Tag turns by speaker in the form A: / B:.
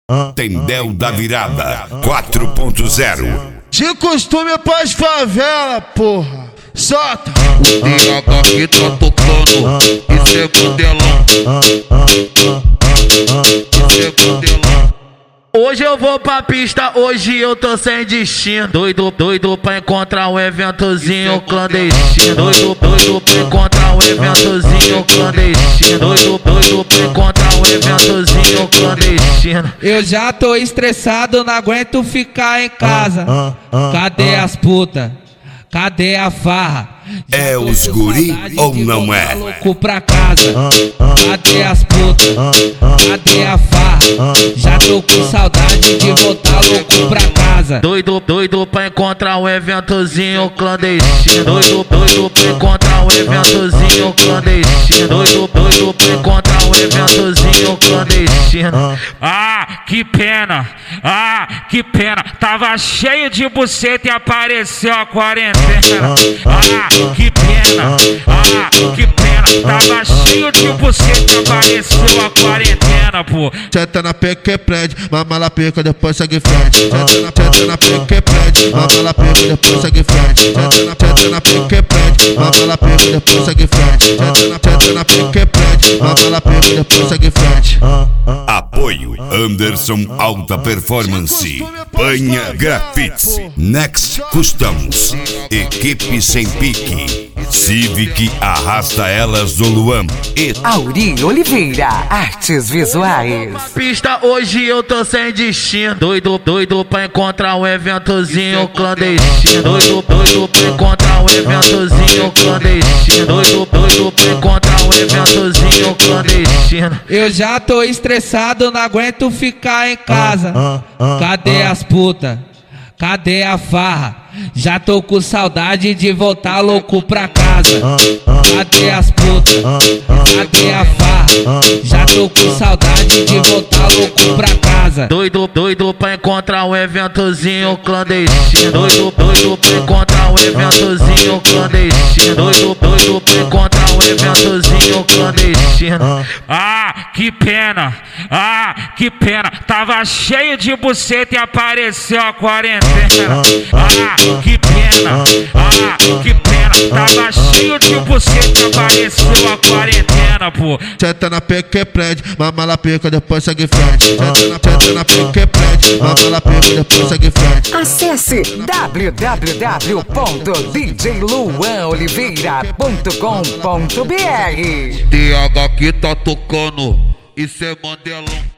A: Tendel da Virada 4.0.
B: De costume pras favela, porra. Solta!
C: O DH que tá tocando, isso é modelão. Isso é modelão.
D: Hoje eu vou pra pista, hoje eu tô sem destino. Doido pra encontrar um eventozinho clandestino. Doido pra encontrar um eventozinho clandestino. Doido pra encontrar um eventozinho clandestino.
E: Eu já tô estressado, não aguento ficar em casa. Cadê as putas? Cadê a farra?
A: É os guri ou não é?
E: Louco pra casa. Cadê as putas? Cadê a farra? Já tô com saudade de voltar louco pra casa.
D: Doido pra encontrar um eventozinho clandestino. Doido pra encontrar um eventozinho clandestino. Doido pra encontrar um eventozinho clandestino.
F: Ah, que pena, que pena. Tava cheio de buceta e apareceu a quarentena. Ah, que pena, que pena. Tava cheio de buceta e apareceu a quarentena, pô.
B: Senta na peca e prende, mama lá pica, depois segue frente. Senta na peca e prende, mama lá pica, depois segue frente. Senta na peca e prende, mama lá pica, depois segue frente. Senta na peca e prende, mama lá pica, depois segue frente.
A: Apoio Anderson Alta Performance, Panha Grafites, Next Customs, Equipe Sem Pique, Civic Arrasta Elas do Luan e
G: Auri Oliveira, Artes Visuais.
D: Pista, hoje eu tô sem destino. Doido pra encontrar um eventozinho clandestino. Doido pra encontrar um eventozinho clandestino. Doido pra encontrar um eventozinho clandestino.
E: Eu já tô estressado, não aguento ficar em casa. Cadê as putas? Cadê a farra? Já tô com saudade de voltar louco pra casa. Cadê as putas? Cadê a farra? Já tô com saudade de voltar louco pra casa.
D: Doido pra encontrar um eventozinho clandestino. Doido pra encontrar um eventozinho clandestino. Doido pra encontrar um eventozinho clandestino.
F: Ah, que pena, que pena. Tava cheio de buceta e apareceu a quarentena. Ah, que pena, que pena. Tava cheio de buceta e apareceu a quarentena, pô.
B: Senta na peca e prende, mama lá pica, depois segue frente. Senta na peca e prende, mama lá pica, depois segue frente.
G: Acesse www.djluanoliveira.com.br.
C: DH que tá tocando, isso é modelão.